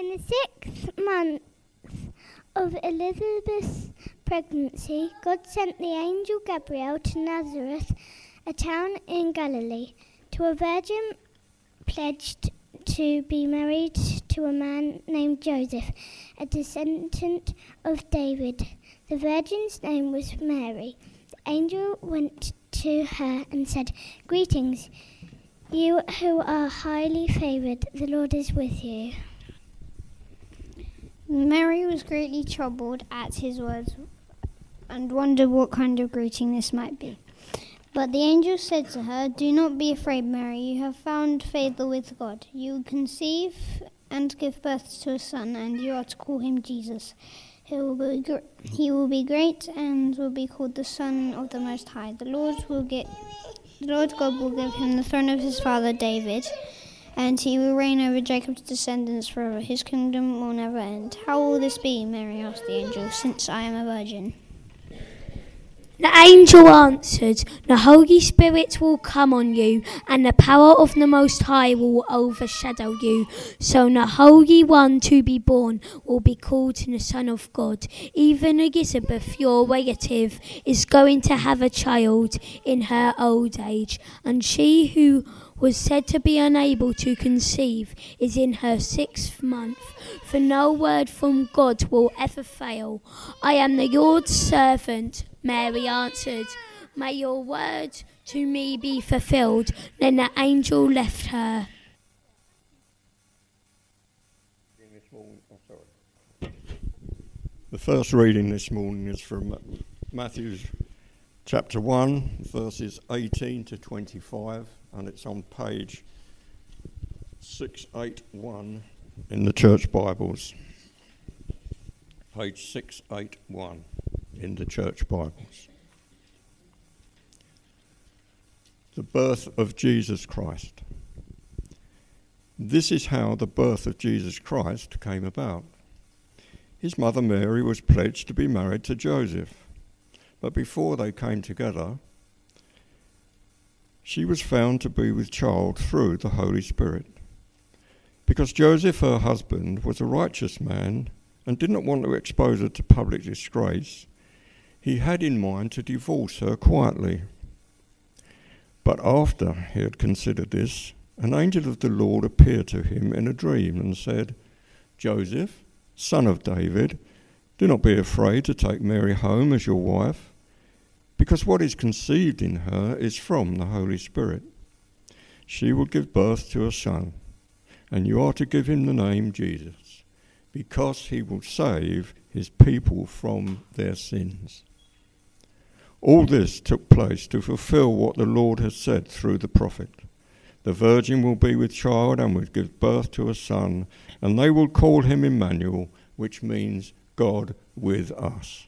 In the 6th month of Elizabeth's pregnancy, God sent the angel Gabriel to Nazareth, a town in Galilee, to a virgin pledged to be married to a man named Joseph, a descendant of David. The virgin's name was Mary. The angel went to her and said, "Greetings, you who are highly favoured, the Lord is with you." Mary was greatly troubled at his words and wondered what kind of greeting this might be. But the angel said to her, "Do not be afraid, Mary. You have found favour with God. You will conceive and give birth to a son, and you are to call him Jesus. He will be great and will be called the Son of the Most High. The Lord God will give him the throne of his father David, and he will reign over Jacob's descendants forever. His kingdom will never end." "How will this be?" Mary asked the angel, "since I am a virgin?" The angel answered, "The Holy Spirit will come on you, and the power of the Most High will overshadow you. So the Holy One to be born will be called the Son of God. Even Elizabeth, your relative, is going to have a child in her old age, and she who was said to be unable to conceive is in her 6th month, for no word from God will ever fail." "I am the Lord's servant," Mary answered. "May your word to me be fulfilled." Then the angel left her. The first reading this morning is from Matthew chapter 1, verses 18 to 25, and it's on page 681 in the Church Bibles. Page 681 in the Church Bibles. The birth of Jesus Christ. This is how the birth of Jesus Christ came about. His mother Mary was pledged to be married to Joseph, but before they came together, she was found to be with child through the Holy Spirit. Because Joseph, her husband, was a righteous man and did not want to expose her to public disgrace, he had in mind to divorce her quietly. But after he had considered this, an angel of the Lord appeared to him in a dream and said, "Joseph, son of David, do not be afraid to take Mary home as your wife, because what is conceived in her is from the Holy Spirit. She will give birth to a son, and you are to give him the name Jesus, because he will save his people from their sins." All this took place to fulfill what the Lord has said through the prophet. "The virgin will be with child and will give birth to a son, and they will call him Emmanuel," which means God with us.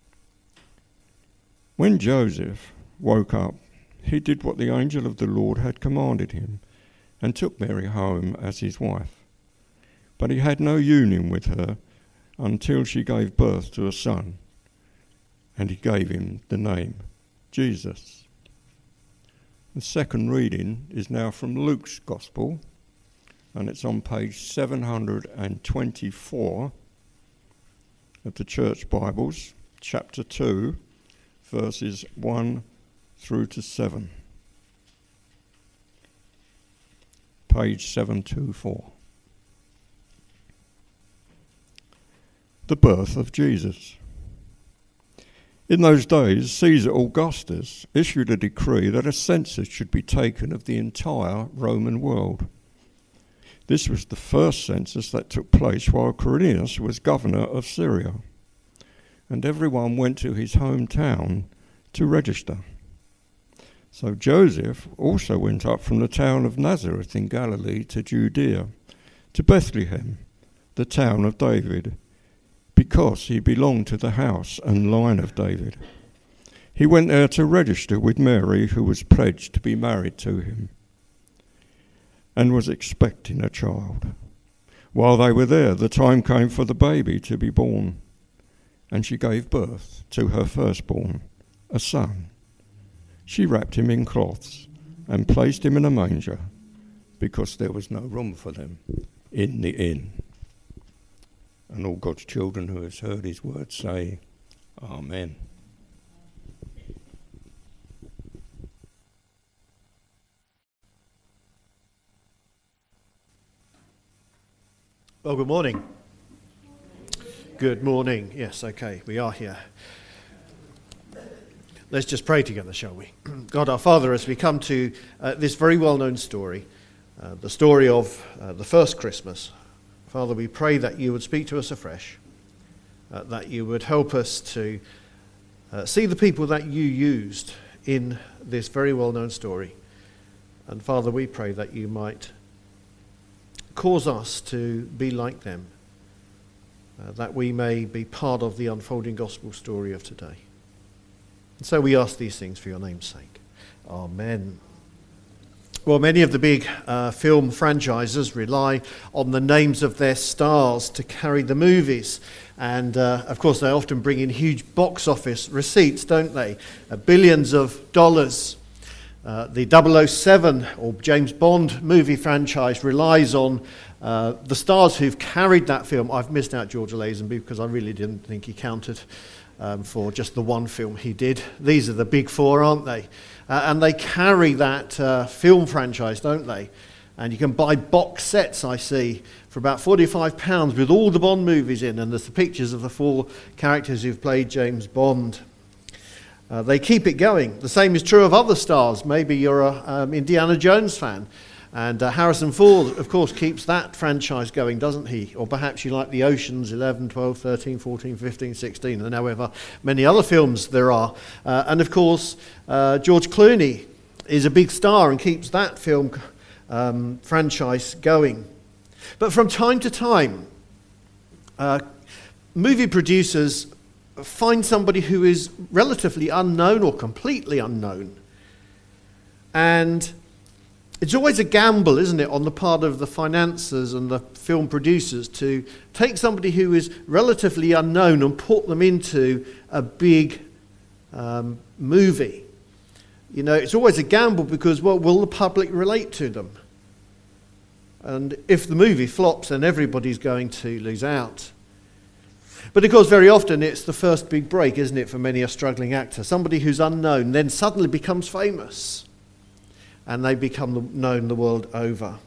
When Joseph woke up, he did what the angel of the Lord had commanded him, and took Mary home as his wife. But he had no union with her until she gave birth to a son, and he gave him the name Jesus. The second reading is now from Luke's Gospel, and it's on page 724 of the Church Bibles, chapter 2, verses 1 through to 7. Page 724. The birth of Jesus. In those days, Caesar Augustus issued a decree that a census should be taken of the entire Roman world. This was the first census that took place while Quirinius was governor of Syria, and everyone went to his hometown to register. So Joseph also went up from the town of Nazareth in Galilee to Judea, to Bethlehem, the town of David, because he belonged to the house and line of David. He went there to register with Mary, who was pledged to be married to him, and was expecting a child. While they were there, the time came for the baby to be born, and she gave birth to her firstborn, a son. She wrapped him in cloths and placed him in a manger, because there was no room for them in the inn. And all God's children who has heard his word say, Amen. Well, good morning. Good morning. Yes, okay, we are here. Let's just pray together, shall we? God our Father, as we come to this very well-known story, the story of the first Christmas, Father, we pray that you would speak to us afresh, that you would help us to see the people that you used in this very well-known story. And Father, we pray that you might cause us to be like them, that we may be part of the unfolding gospel story of today. And so we ask these things for your name's sake. Amen. Well, many of the big film franchises rely on the names of their stars to carry the movies. And, of course, they often bring in huge box office receipts, don't they? Billions of dollars. The 007 or James Bond movie franchise relies on the stars who've carried that film. I've missed out George Lazenby because I really didn't think he counted for just the one film he did. These are the big four, aren't they? And they carry that film franchise, don't they? And you can buy box sets, I see, for about £45 with all the Bond movies in, and there's the pictures of the four characters who've played James Bond. They keep it going. The same is true of other stars. Maybe you're an Indiana Jones fan, and Harrison Ford, of course, keeps that franchise going, doesn't he? Or perhaps you like the Oceans 11, 12, 13, 14, 15, 16, and however many other films there are. And of course, George Clooney is a big star and keeps that film franchise going. But from time to time, movie producers find somebody who is relatively unknown or completely unknown. And it's always a gamble, isn't it, on the part of the financiers and the film producers to take somebody who is relatively unknown and put them into a big movie. You know, it's always a gamble because, well, will the public relate to them? And if the movie flops, then everybody's going to lose out. But of course, very often it's the first big break, isn't it, for many a struggling actor. Somebody who's unknown then suddenly becomes famous, and they become known the world over.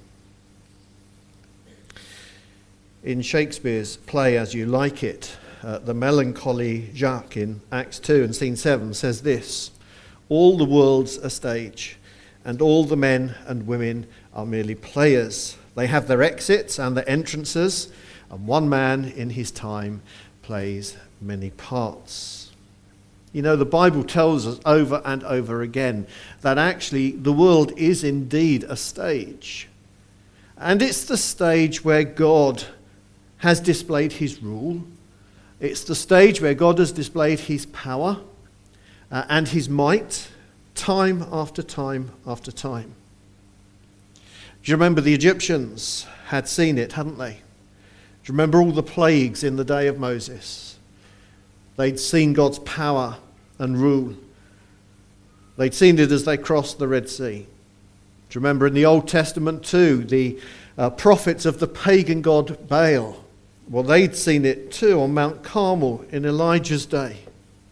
In Shakespeare's play As You Like It, the melancholy Jacques in Acts 2 and Scene 7 says this: "All the world's a stage, and all the men and women are merely players. They have their exits and their entrances, and one man in his time plays many parts." You know, the Bible tells us over and over again that actually the world is indeed a stage. And it's the stage where God has displayed his rule. It's the stage where God has displayed his power and his might time after time after time. Do you remember the Egyptians had seen it, hadn't they? Do you remember all the plagues in the day of Moses? They'd seen God's power and rule. They'd seen it as they crossed the Red Sea. Do you remember in the Old Testament too, the prophets of the pagan god Baal? Well, they'd seen it too on Mount Carmel in Elijah's day.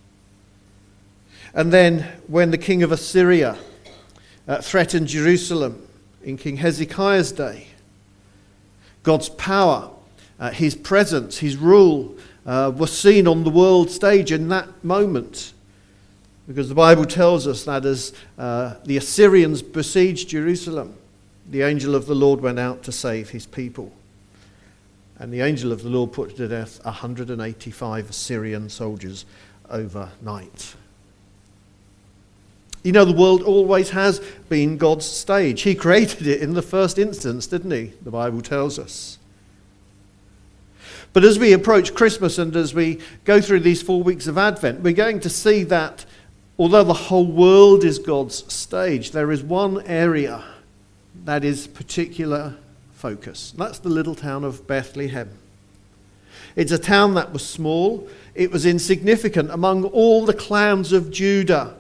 And then when the king of Assyria threatened Jerusalem in King Hezekiah's day, God's power, his presence, his rule was seen on the world stage in that moment. Because the Bible tells us that as the Assyrians besieged Jerusalem, the angel of the Lord went out to save his people. And the angel of the Lord put to death 185 Assyrian soldiers overnight. You know, the world always has been God's stage. He created it in the first instance, didn't he? The Bible tells us. But as we approach Christmas and as we go through these 4 weeks of Advent, we're going to see that although the whole world is God's stage, there is one area that is particular focus. That's the little town of Bethlehem. It's a town that was small. It was insignificant among all the clans of Judah.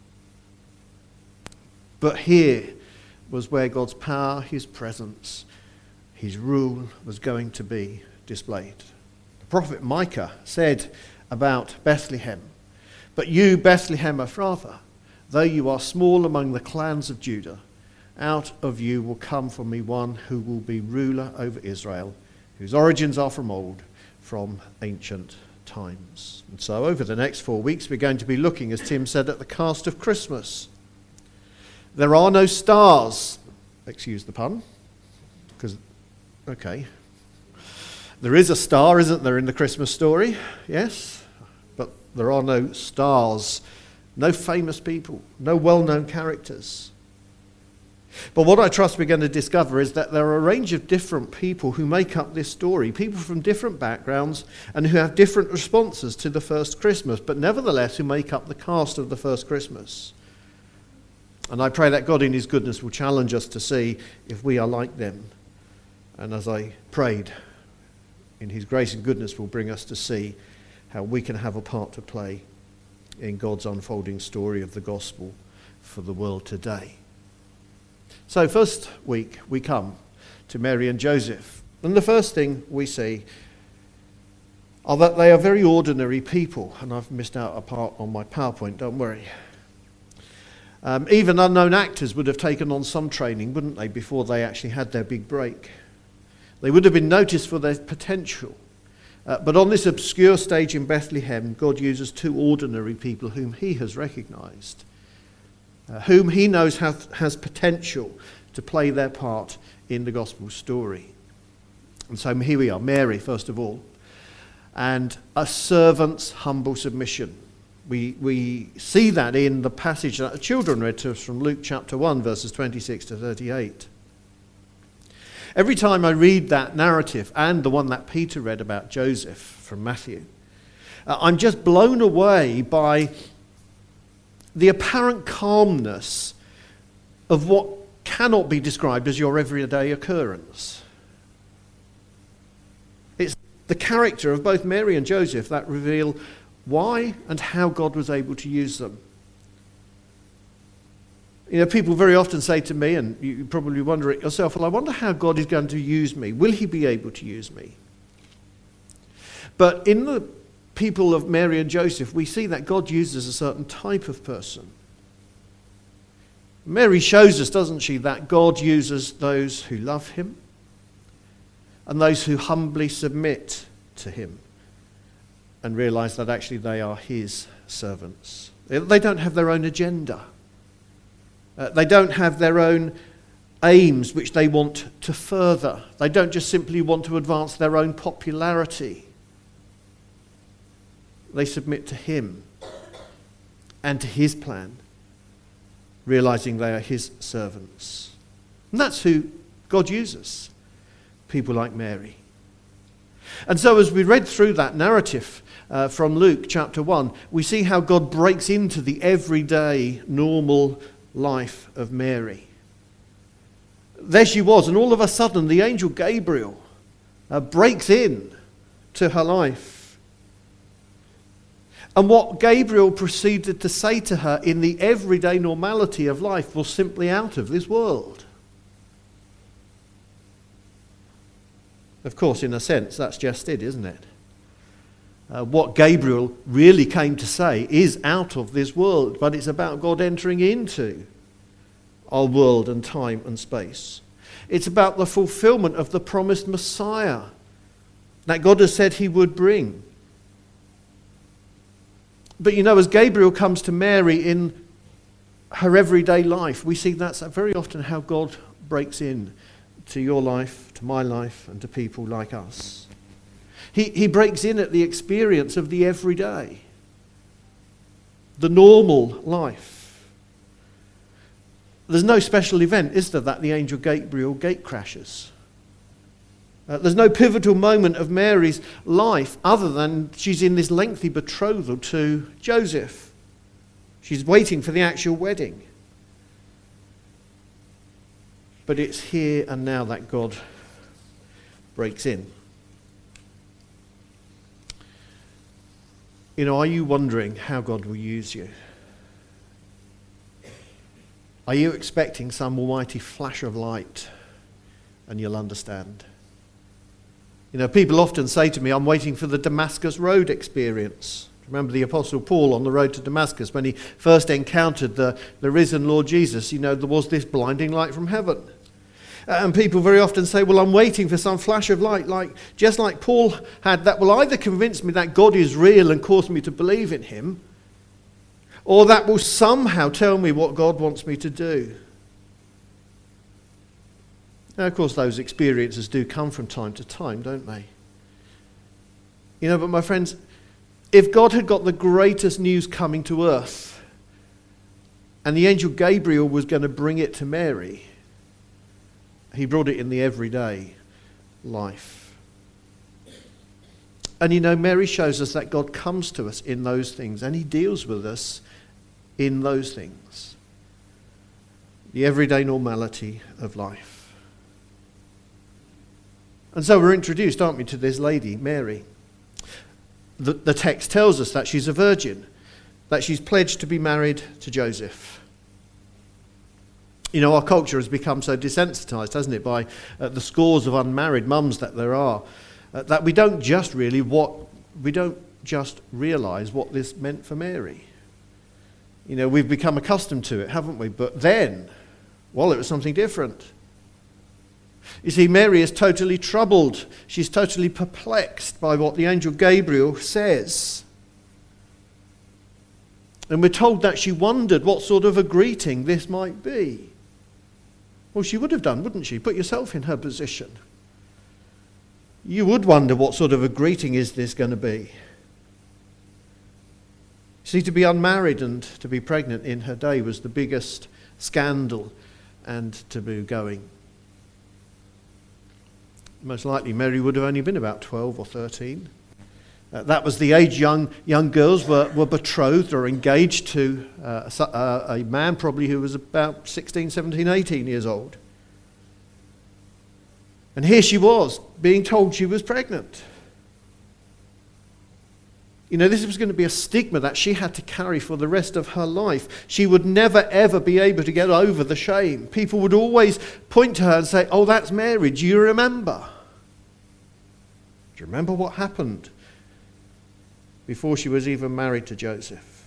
But here was where God's power, his presence, his rule was going to be displayed. prophet Micah said about Bethlehem, "But you, Bethlehem Ephrathah, though you are small among the clans of Judah, out of you will come for me one who will be ruler over Israel, whose origins are from old, from ancient times." And so over the next 4 weeks we're going to be looking, as Tim said, at the cast of Christmas. There are no stars, excuse the pun, because, okay, there is a star, isn't there, in the Christmas story? Yes, but there are no stars, no famous people, no well-known characters. But what I trust we're going to discover is that there are a range of different people who make up this story, people from different backgrounds and who have different responses to the first Christmas, but nevertheless who make up the cast of the first Christmas. And I pray that God in his goodness will challenge us to see if we are like them. And as I prayed, in his grace and goodness will bring us to see how we can have a part to play in God's unfolding story of the gospel for the world today. So first week we come to Mary and Joseph. And the first thing we see are that they are very ordinary people. And I've missed out a part on my PowerPoint, don't worry. Even unknown actors would have taken on some training, wouldn't they, before they actually had their big break. They would have been noticed for their potential. But on this obscure stage in Bethlehem, God uses two ordinary people whom he has recognized, whom he knows has potential to play their part in the gospel story. And so here we are, Mary, first of all, and a servant's humble submission. We see that in the passage that the children read to us from Luke chapter 1, verses 26 to 38. Every time I read that narrative, and the one that Peter read about Joseph from Matthew, I'm just blown away by the apparent calmness of what cannot be described as your everyday occurrence. It's the character of both Mary and Joseph that reveal why and how God was able to use them. You know, people very often say to me, and you probably wonder it yourself, well, I wonder how God is going to use me. Will he be able to use me? But in the people of Mary and Joseph, we see that God uses a certain type of person. Mary shows us, doesn't she, that God uses those who love him and those who humbly submit to him and realize that actually they are his servants. They don't have their own agenda. They don't have their own aims which they want to further. They don't just simply want to advance their own popularity. They submit to him and to his plan, realizing they are his servants. And that's who God uses, people like Mary. And so as we read through that narrative from Luke chapter 1, we see how God breaks into the everyday, normal life of Mary. There she was, and all of a sudden the angel Gabriel breaks in to her life. And what Gabriel proceeded to say to her in the everyday normality of life was simply out of this world. Of course, in a sense, that's just it, isn't it? What Gabriel really came to say is out of this world, but it's about God entering into our world and time and space. It's about the fulfillment of the promised Messiah that God has said he would bring. But you know, as Gabriel comes to Mary in her everyday life, we see that's very often how God breaks in to your life, to my life, and to people like us. He breaks in at the experience of the everyday, the normal life. There's no special event, is there, that the angel Gabriel gate crashes. There's no pivotal moment of Mary's life other than she's in this lengthy betrothal to Joseph. She's waiting for the actual wedding. But it's here and now that God breaks in. You know, are you wondering how God will use you? Are you expecting some almighty flash of light and you'll understand? You know, people often say to me, I'm waiting for the Damascus Road experience. Remember the Apostle Paul on the road to Damascus when he first encountered the risen Lord Jesus, you know, there was this blinding light from heaven. And people very often say, well, I'm waiting for some flash of light, just like Paul had, that will either convince me that God is real and cause me to believe in him, or that will somehow tell me what God wants me to do. Now, of course, those experiences do come from time to time, don't they? You know, but my friends, if God had got the greatest news coming to earth, and the angel Gabriel was going to bring it to Mary, he brought it in the everyday life. And you know, Mary shows us that God comes to us in those things, and he deals with us in those things. The everyday normality of life. And so we're introduced, aren't we, to this lady, Mary. The text tells us that she's a virgin, that she's pledged to be married to Joseph. You know, our culture has become so desensitized, hasn't it, by the scores of unmarried mums that there are, that we don't just realize what this meant for Mary. You know, we've become accustomed to it, haven't we? But then, well, it was something different. You see, Mary is totally troubled. She's totally perplexed by what the angel Gabriel says. And we're told that she wondered what sort of a greeting this might be. Well, she would have done, wouldn't she? Put yourself in her position. You would wonder what sort of a greeting is this going to be. See, to be unmarried and to be pregnant in her day was the biggest scandal and taboo going. Most likely Mary would have only been about 12 or 13. That was the age young girls were betrothed or engaged to a man probably who was about 16, 17, 18 years old. And here she was, being told she was pregnant. You know, this was going to be a stigma that she had to carry for the rest of her life. She would never, ever be able to get over the shame. People would always point to her and say, oh, that's Mary, do you remember? Do you remember what happened before she was even married to Joseph?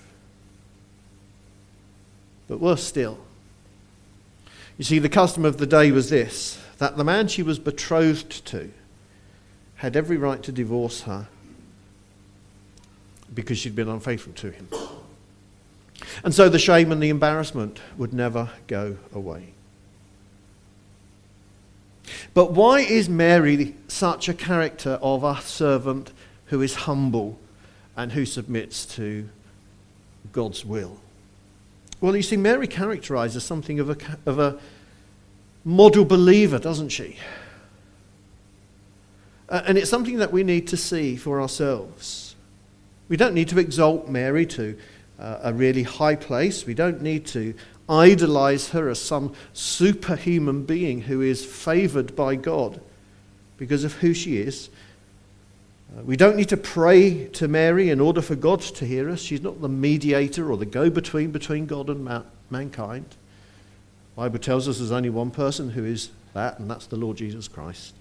But worse still, you see, the custom of the day was this, that the man she was betrothed to had every right to divorce her because she'd been unfaithful to him. And so the shame and the embarrassment would never go away. But why is Mary such a character of a servant who is humble and who submits to God's will? Well, you see, Mary characterizes something of a model believer, doesn't she? And it's something that we need to see for ourselves. We don't need to exalt Mary to a really high place. We don't need to idolize her as some superhuman being who is favored by God because of who she is. We don't need to pray to Mary in order for God to hear us. She's not the mediator or the go-between God and mankind. The Bible tells us there's only one person who is that, and that's the Lord Jesus Christ.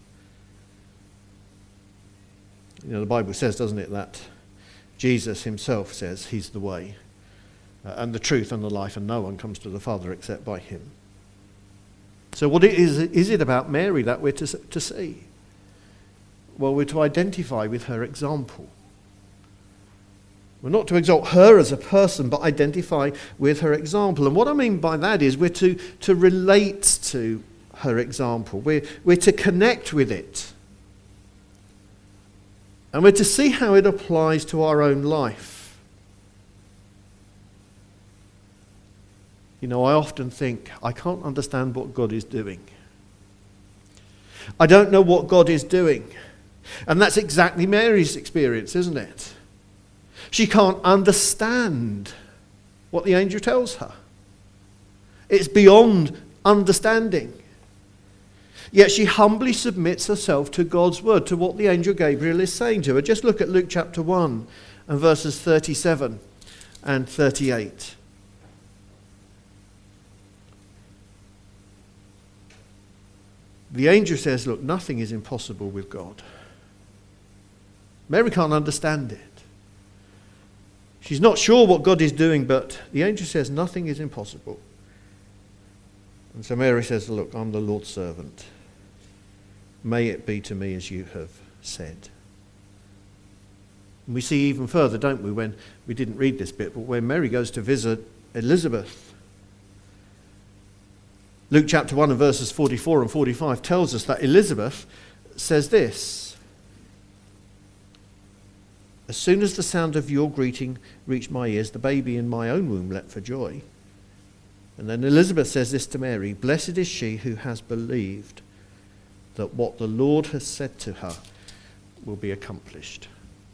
You know, the Bible says, doesn't it, that Jesus himself says he's the way and the truth and the life, and no one comes to the Father except by him. So what is it about Mary that we're to see? Well, we're to identify with her example. We're not to exalt her as a person, but identify with her example. And what I mean by that is we're to relate to her example. We're to connect with it. And we're to see how it applies to our own life. You know, I often think, I can't understand what God is doing. I don't know what God is doing. And that's exactly Mary's experience, isn't it? She can't understand what the angel tells her. It's beyond understanding. Yet she humbly submits herself to God's word, to what the angel Gabriel is saying to her. Just look at Luke chapter 1 and verses 37 and 38. The angel says, look, nothing is impossible with God. Mary can't understand it. She's not sure what God is doing, but the angel says nothing is impossible. And so Mary says, look, I'm the Lord's servant. May it be to me as you have said. And we see even further, don't we, when we didn't read this bit, but when Mary goes to visit Elizabeth. Luke chapter 1 and verses 44 and 45 tells us that Elizabeth says this: as soon as the sound of your greeting reached my ears, the baby in my own womb leapt for joy. And then Elizabeth says this to Mary: blessed is she who has believed that what the Lord has said to her will be accomplished.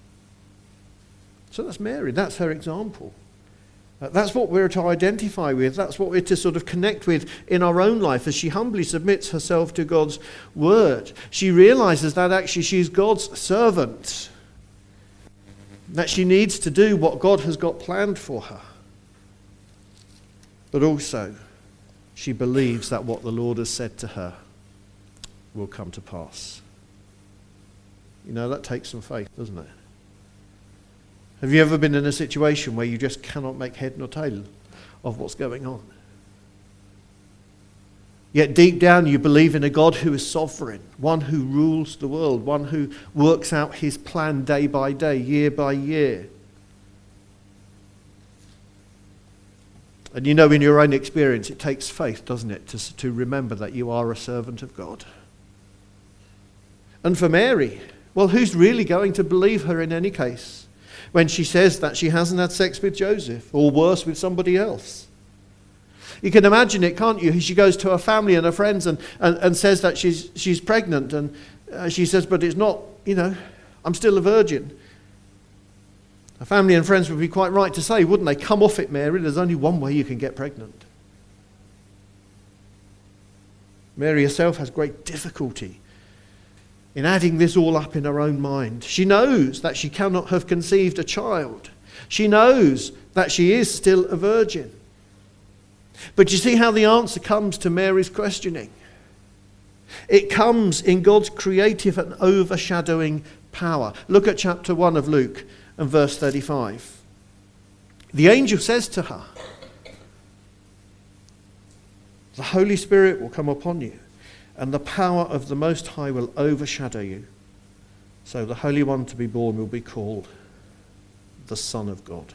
So that's Mary, that's her example. That's what we're to identify with. That's what we're to sort of connect with in our own life as she humbly submits herself to God's word. She realizes that actually she's God's servant, that she needs to do what God has got planned for her. But also, she believes that what the Lord has said to her will come to pass. You know, that takes some faith, doesn't it? Have you ever been in a situation where you just cannot make head nor tail of what's going on? Yet deep down you believe in a God who is sovereign, one who rules the world, one who works out his plan day by day, year by year. And you know, in your own experience, it takes faith, doesn't it, to remember that you are a servant of God. And for Mary, well, who's really going to believe her in any case when she says that she hasn't had sex with Joseph, or worse, with somebody else? You can imagine it, can't you? She goes to her family and her friends and says that she's pregnant, and she says, but it's not, I'm still a virgin. Her family and friends would be quite right to say, wouldn't they? Come off it, Mary. There's only one way you can get pregnant. Mary herself has great difficulty in adding this all up in her own mind. She knows that she cannot have conceived a child. She knows that she is still a virgin. But you see how the answer comes to Mary's questioning. It comes in God's creative and overshadowing power. Look at chapter 1 of Luke and verse 35. The angel says to her, the Holy Spirit will come upon you, and the power of the Most High will overshadow you. So the Holy One to be born will be called the Son of God.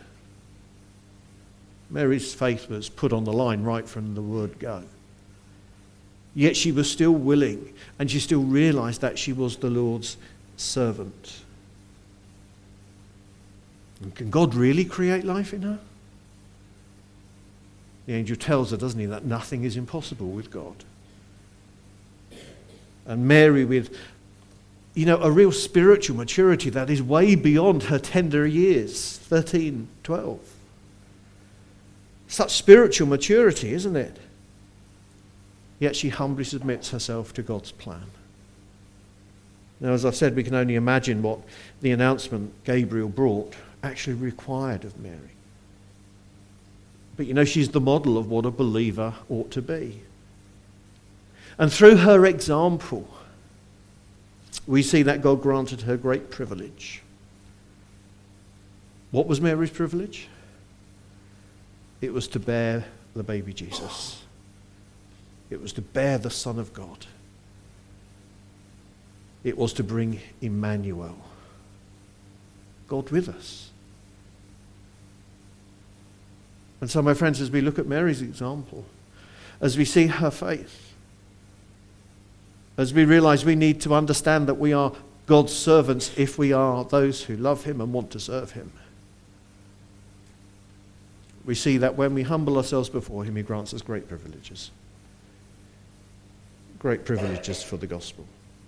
Mary's faith was put on the line right from the word go. Yet she was still willing, and she still realized that she was the Lord's servant. And can God really create life in her? The angel tells her, doesn't he, that nothing is impossible with God. And Mary, with, a real spiritual maturity that is way beyond her tender years, 13, 12. Such spiritual maturity, isn't it? Yet she humbly submits herself to God's plan. Now, as I've said, we can only imagine what the announcement Gabriel brought actually required of Mary. But she's the model of what a believer ought to be. And through her example, we see that God granted her great privilege. What was Mary's privilege? It was to bear the baby Jesus. It was to bear the Son of God. It was to bring Emmanuel, God with us. And so, my friends, as we look at Mary's example, as we see her faith, as we realize we need to understand that we are God's servants if we are those who love him and want to serve him, we see that when we humble ourselves before him, he grants us great privileges. Great privileges for the gospel.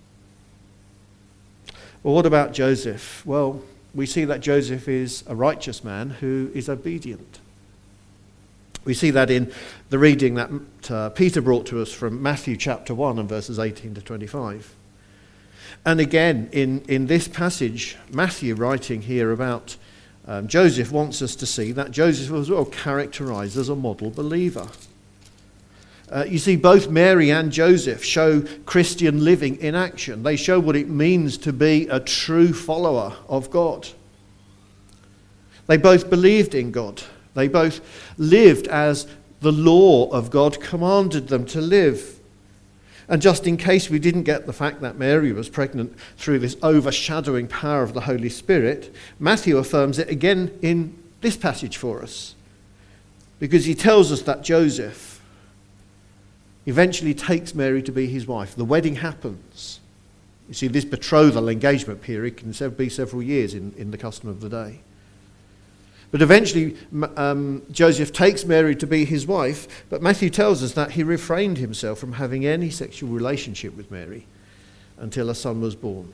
Well, what about Joseph? Well, we see that Joseph is a righteous man who is obedient. We see that in the reading that Peter brought to us from Matthew chapter 1 and verses 18 to 25. And again, in this passage, Matthew writing here about Joseph wants us to see that Joseph was well characterized as a model believer. You see, both Mary and Joseph show Christian living in action. They show what it means to be a true follower of God. They both believed in God. They both lived as the law of God commanded them to live. And just in case we didn't get the fact that Mary was pregnant through this overshadowing power of the Holy Spirit, Matthew affirms it again in this passage for us, because he tells us that Joseph eventually takes Mary to be his wife. The wedding happens. You see, this betrothal engagement period can be several years in the custom of the day. But eventually Joseph takes Mary to be his wife, but Matthew tells us that he refrained himself from having any sexual relationship with Mary until a son was born.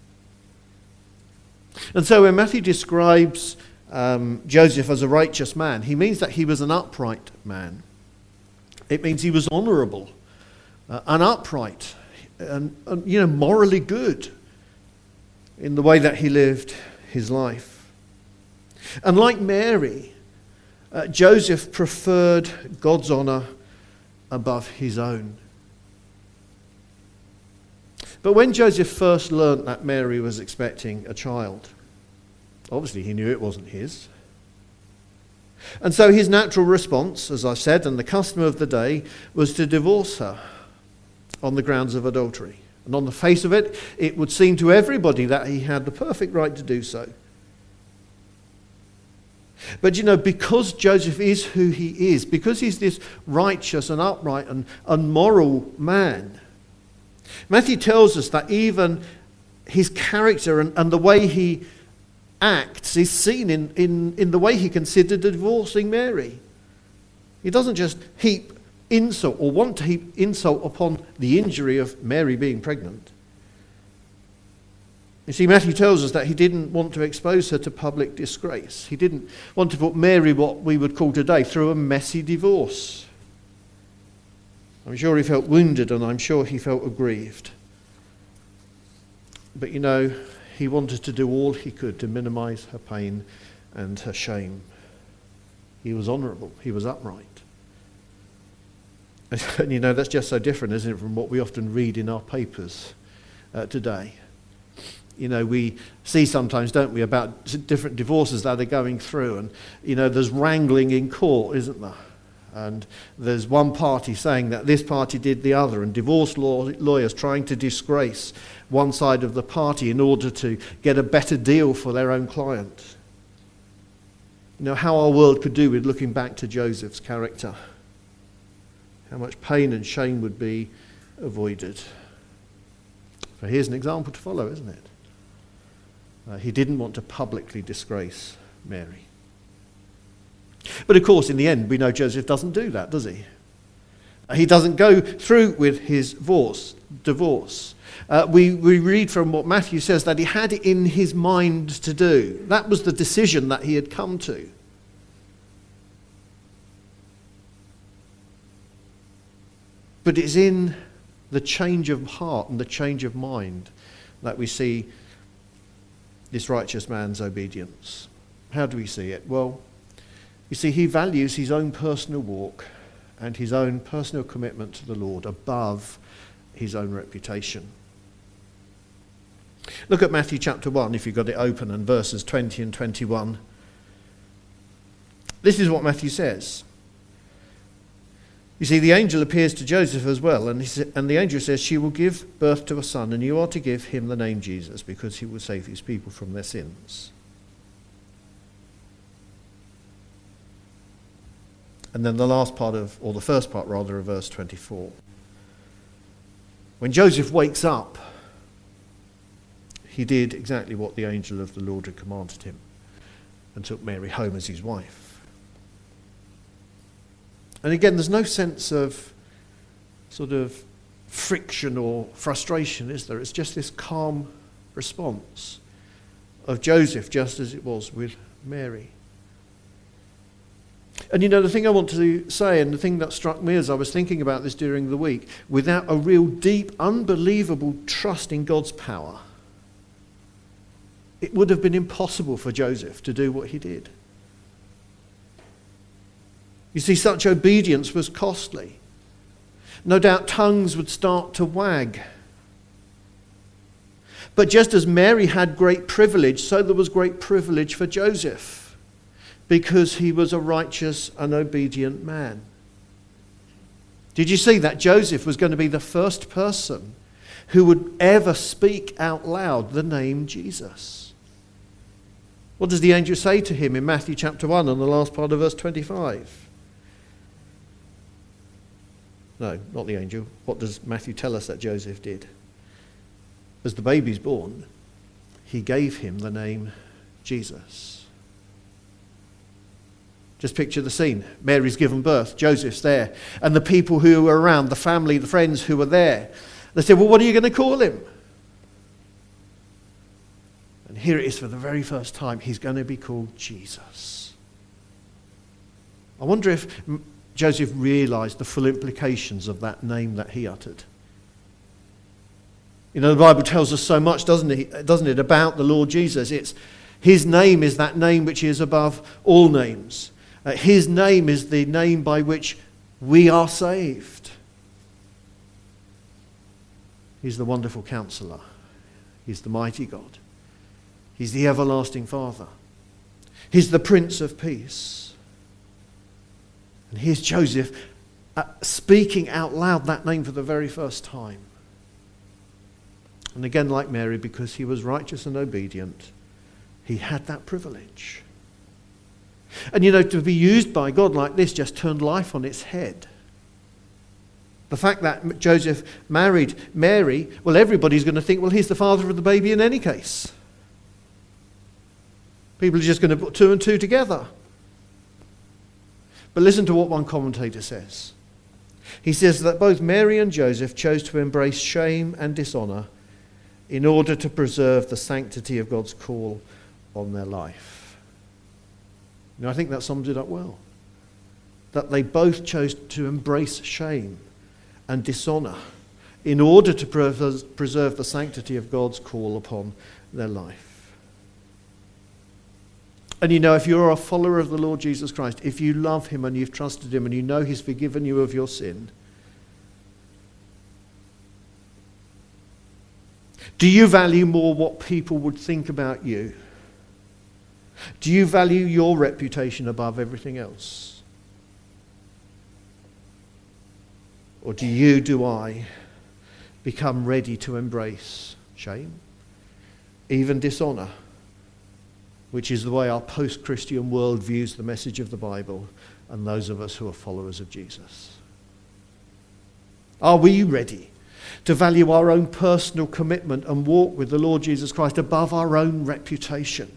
And so when Matthew describes Joseph as a righteous man, he means that he was an upright man. It means he was honourable, and upright, and morally good in the way that he lived his life. And like Mary, Joseph preferred God's honour above his own. But when Joseph first learnt that Mary was expecting a child, obviously he knew it wasn't his. And so his natural response, as I said, and the custom of the day, was to divorce her on the grounds of adultery. And on the face of it, it would seem to everybody that he had the perfect right to do so. But because Joseph is who he is, because he's this righteous and upright and moral man, Matthew tells us that even his character and the way he acts is seen in the way he considered divorcing Mary. He doesn't just heap insult or want to heap insult upon the injury of Mary being pregnant. You see, Matthew tells us that he didn't want to expose her to public disgrace. He didn't want to put Mary, what we would call today, through a messy divorce. I'm sure he felt wounded, and I'm sure he felt aggrieved. But he wanted to do all he could to minimize her pain and her shame. He was honourable. He was upright. And that's just so different, isn't it, from what we often read in our papers today. We see sometimes, don't we, about different divorces that are going through, and there's wrangling in court, isn't there? And there's one party saying that this party did the other, and divorce lawyers trying to disgrace one side of the party in order to get a better deal for their own client. How our world could do with looking back to Joseph's character. How much pain and shame would be avoided. So here's an example to follow, isn't it? He didn't want to publicly disgrace Mary. But of course, in the end, we know Joseph doesn't do that, does he? He doesn't go through with his divorce. We read from what Matthew says that he had it in his mind to do. That was the decision that he had come to. But it's in the change of heart and the change of mind that we see this righteous man's obedience. How do we see it? Well, you see, he values his own personal walk and his own personal commitment to the Lord above his own reputation. Look at Matthew chapter 1, if you've got it open, and verses 20 and 21. This is what Matthew says. You see, the angel appears to Joseph as well, and the angel says, "She will give birth to a son, and you are to give him the name Jesus, because he will save his people from their sins." And then the first part of verse 24. When Joseph wakes up, he did exactly what the angel of the Lord had commanded him and took Mary home as his wife. And again, there's no sense of sort of friction or frustration, is there? It's just this calm response of Joseph, just as it was with Mary. And the thing I want to say, and the thing that struck me as I was thinking about this during the week, without a real deep, unbelievable trust in God's power, it would have been impossible for Joseph to do what he did. You see, such obedience was costly. No doubt tongues would start to wag. But just as Mary had great privilege, so there was great privilege for Joseph, because he was a righteous and obedient man. Did you see that? Joseph was going to be the first person who would ever speak out loud the name Jesus. What does the angel say to him in Matthew chapter 1 and the last part of verse 25? No, not the angel. What does Matthew tell us that Joseph did? As the baby's born, he gave him the name Jesus. Just picture the scene. Mary's given birth. Joseph's there. And the people who were around, the family, the friends who were there, they said, well, what are you going to call him? And here it is for the very first time. He's going to be called Jesus. I wonder if Joseph realized the full implications of that name that he uttered. You know, the Bible tells us so much, doesn't it, about the Lord Jesus. His name is that name which is above all names. His name is the name by which we are saved. He's the wonderful counselor. He's the mighty God. He's the everlasting Father. He's the Prince of Peace. And here's Joseph speaking out loud that name for the very first time. And again, like Mary, because he was righteous and obedient, he had that privilege. And you know, to be used by God like this just turned life on its head. The fact that Joseph married Mary, well, everybody's going to think, well, he's the father of the baby in any case. People are just going to put two and two together. But listen to what one commentator says. He says that both Mary and Joseph chose to embrace shame and dishonor in order to preserve the sanctity of God's call on their life. You know, I think that sums it up well. That they both chose to embrace shame and dishonor in order to preserve the sanctity of God's call upon their life. And you know, if you're a follower of the Lord Jesus Christ, if you love him and you've trusted him and you know he's forgiven you of your sin, do you value more what people would think about you? Do you value your reputation above everything else? Or do I become ready to embrace shame, even dishonor, which is the way our post-Christian world views the message of the Bible and those of us who are followers of Jesus? Are we ready to value our own personal commitment and walk with the Lord Jesus Christ above our own reputation?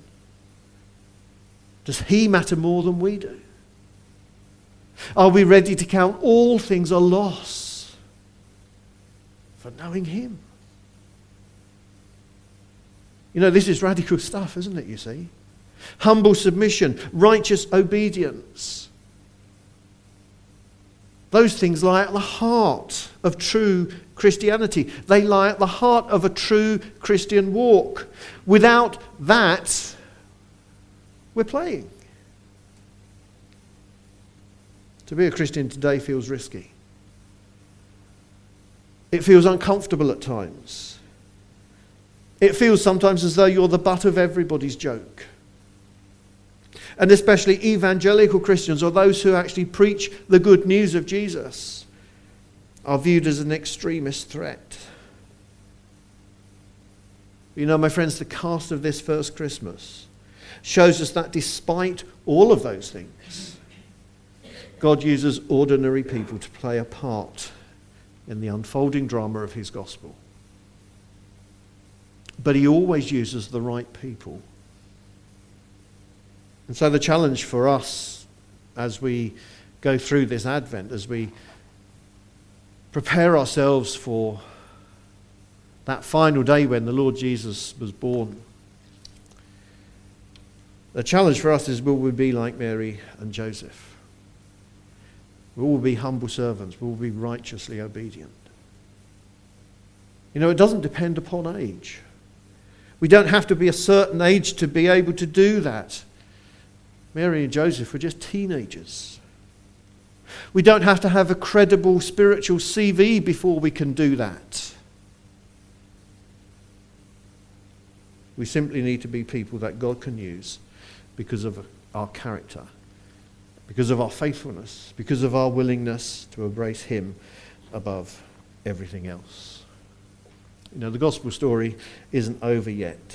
Does he matter more than we do? Are we ready to count all things a loss for knowing him? You know, this is radical stuff, isn't it, you see? Humble submission, righteous obedience. Those things lie at the heart of true Christianity. They lie at the heart of a true Christian walk. Without that, we're playing. To be a Christian today feels risky. It feels uncomfortable at times. It feels sometimes as though you're the butt of everybody's joke. And especially evangelical Christians, or those who actually preach the good news of Jesus, are viewed as an extremist threat. You know, my friends, the cast of this first Christmas shows us that despite all of those things, God uses ordinary people to play a part in the unfolding drama of his gospel. But he always uses the right people. And so the challenge for us as we go through this Advent, as we prepare ourselves for that final day when the Lord Jesus was born, the challenge for us is, will we be like Mary and Joseph? Will we be humble servants? Will we be righteously obedient? You know, it doesn't depend upon age. We don't have to be a certain age to be able to do that. Mary and Joseph were just teenagers. We don't have to have a credible spiritual CV before we can do that. We simply need to be people that God can use because of our character, because of our faithfulness, because of our willingness to embrace him above everything else. You know, the gospel story isn't over yet.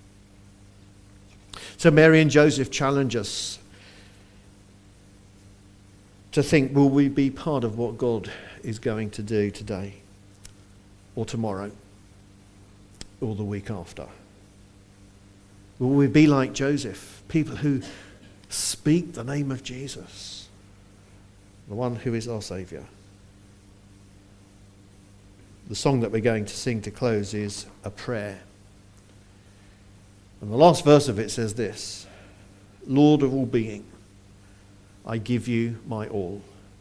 So Mary and Joseph challenge us to think, will we be part of what God is going to do today or tomorrow or the week after? Will we be like Joseph, people who speak the name of Jesus, the one who is our Saviour? The song that we're going to sing to close is a prayer. And the last verse of it says this: Lord of all being, I give you my all.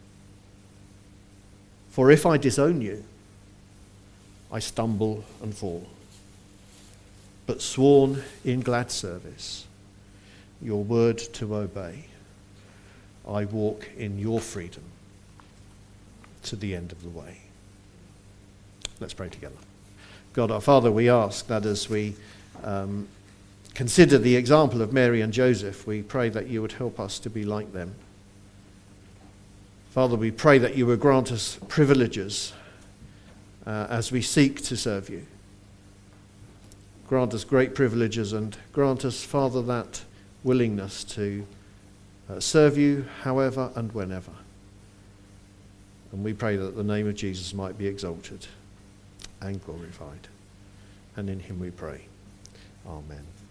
For if I disown you, I stumble and fall. But sworn in glad service, your word to obey, I walk in your freedom to the end of the way. Let's pray together. God our Father, we ask that as we consider the example of Mary and Joseph, we pray that you would help us to be like them. Father, we pray that you would grant us privileges as we seek to serve you. Grant us great privileges and grant us, Father, that willingness to serve you however and whenever. And we pray that the name of Jesus might be exalted and glorified. And in him we pray. Amen.